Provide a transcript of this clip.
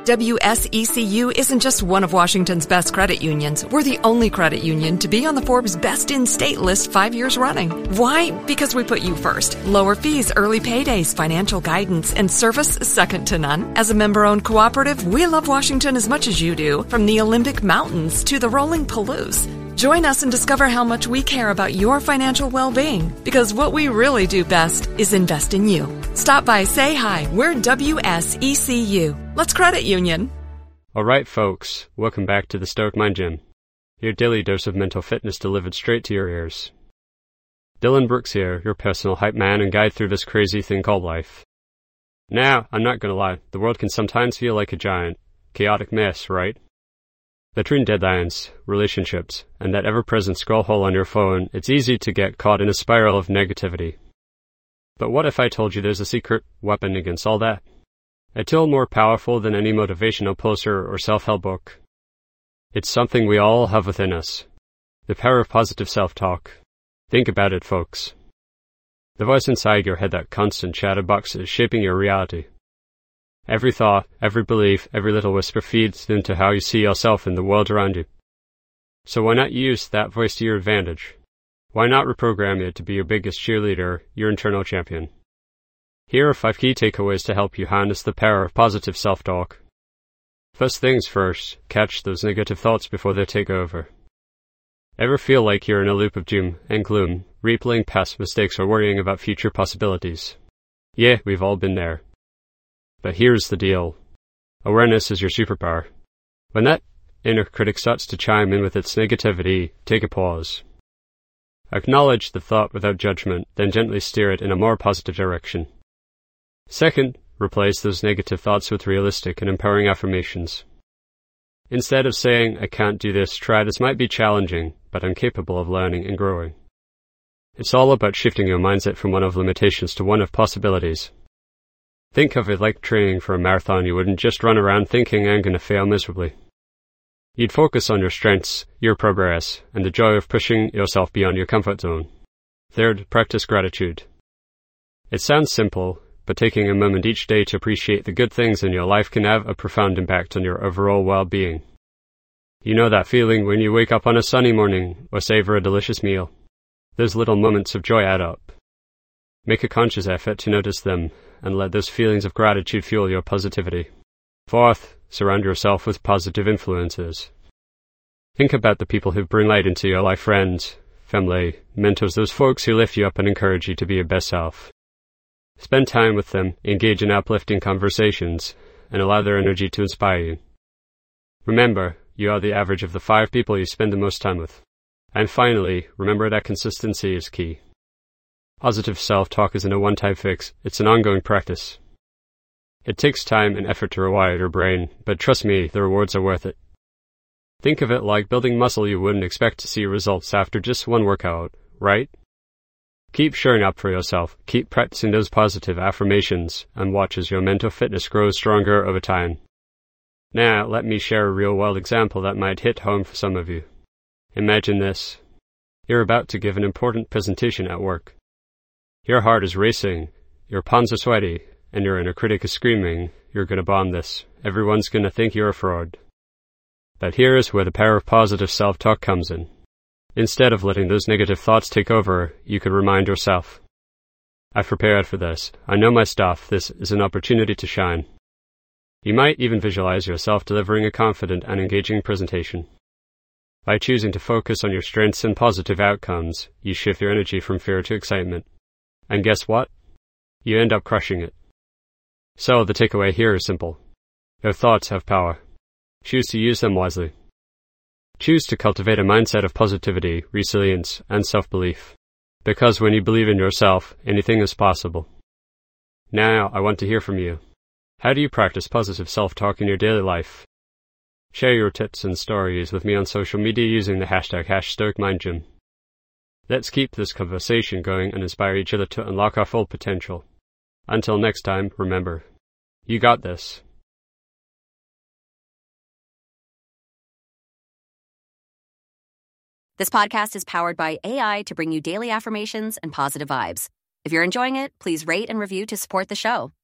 WSECU isn't just one of Washington's best credit unions. We're the only credit union to be on the Forbes Best in State list 5 years running. Why? Because we put you first. Lower fees, early paydays, financial guidance, and service second to none. As a member-owned cooperative, we love Washington as much as you do, from the Olympic Mountains to the rolling Palouse. Join us and discover how much we care about your financial well-being, because what we really do best is invest in you. Stop by, say hi. We're WSECU. Let's credit union. All right, folks. Welcome back to the Stoic Mind Gym. Your daily dose of mental fitness delivered straight to your ears. Dylan Brooks here, your personal hype man and guide through this crazy thing called life. Now, I'm not gonna lie, the world can sometimes feel like a giant, chaotic mess, right? Between deadlines, relationships, and that ever-present scroll hole on your phone, it's easy to get caught in a spiral of negativity. But what if I told you there's a secret weapon against all that? A tool more powerful than any motivational poster or self-help book. It's something we all have within us. The power of positive self-talk. Think about it, folks. The voice inside your head, that constant chatterbox, is shaping your reality. Every thought, every belief, every little whisper feeds into how you see yourself in the world around you. So why not use that voice to your advantage? Why not reprogram it to be your biggest cheerleader, your internal champion? Here are 5 key takeaways to help you harness the power of positive self-talk. First things first, catch those negative thoughts before they take over. Ever feel like you're in a loop of doom and gloom, replaying past mistakes or worrying about future possibilities? Yeah, we've all been there. But here's the deal. Awareness is your superpower. When that inner critic starts to chime in with its negativity, take a pause. Acknowledge the thought without judgment, then gently steer it in a more positive direction. Second, replace those negative thoughts with realistic and empowering affirmations. Instead of saying, I can't do this, try this might be challenging, but I'm capable of learning and growing. It's all about shifting your mindset from one of limitations to one of possibilities. Think of it like training for a marathon. You wouldn't just run around thinking I'm going to fail miserably. You'd focus on your strengths, your progress, and the joy of pushing yourself beyond your comfort zone. Third, practice gratitude. It sounds simple, but taking a moment each day to appreciate the good things in your life can have a profound impact on your overall well-being. You know that feeling when you wake up on a sunny morning or savor a delicious meal? Those little moments of joy add up. Make a conscious effort to notice them, and let those feelings of gratitude fuel your positivity. Fourth, surround yourself with positive influences. Think about the people who bring light into your life, friends, family, mentors, those folks who lift you up and encourage you to be your best self. Spend time with them, engage in uplifting conversations, and allow their energy to inspire you. Remember, you are the average of the 5 people you spend the most time with. And finally, remember that consistency is key. Positive self-talk isn't a one-time fix, it's an ongoing practice. It takes time and effort to rewire your brain, but trust me, the rewards are worth it. Think of it like building muscle. You wouldn't expect to see results after just one workout, right? Keep showing up for yourself, keep practicing those positive affirmations, and watch as your mental fitness grows stronger over time. Now, let me share a real-world example that might hit home for some of you. Imagine this. You're about to give an important presentation at work. Your heart is racing, your palms are sweaty, and your inner critic is screaming, you're gonna bomb this. Everyone's gonna think you're a fraud. But here's where the power of positive self-talk comes in. Instead of letting those negative thoughts take over, you could remind yourself, I've prepared for this. I know my stuff. This is an opportunity to shine. You might even visualize yourself delivering a confident and engaging presentation. By choosing to focus on your strengths and positive outcomes, you shift your energy from fear to excitement. And guess what? You end up crushing it. So the takeaway here is simple. Your thoughts have power. Choose to use them wisely. Choose to cultivate a mindset of positivity, resilience, and self-belief. Because when you believe in yourself, anything is possible. Now, I want to hear from you. How do you practice positive self-talk in your daily life? Share your tips and stories with me on social media using the hashtag #StoicMindGym. Let's keep this conversation going and inspire each other to unlock our full potential. Until next time, remember, you got this. This podcast is powered by AI to bring you daily affirmations and positive vibes. If you're enjoying it, please rate and review to support the show.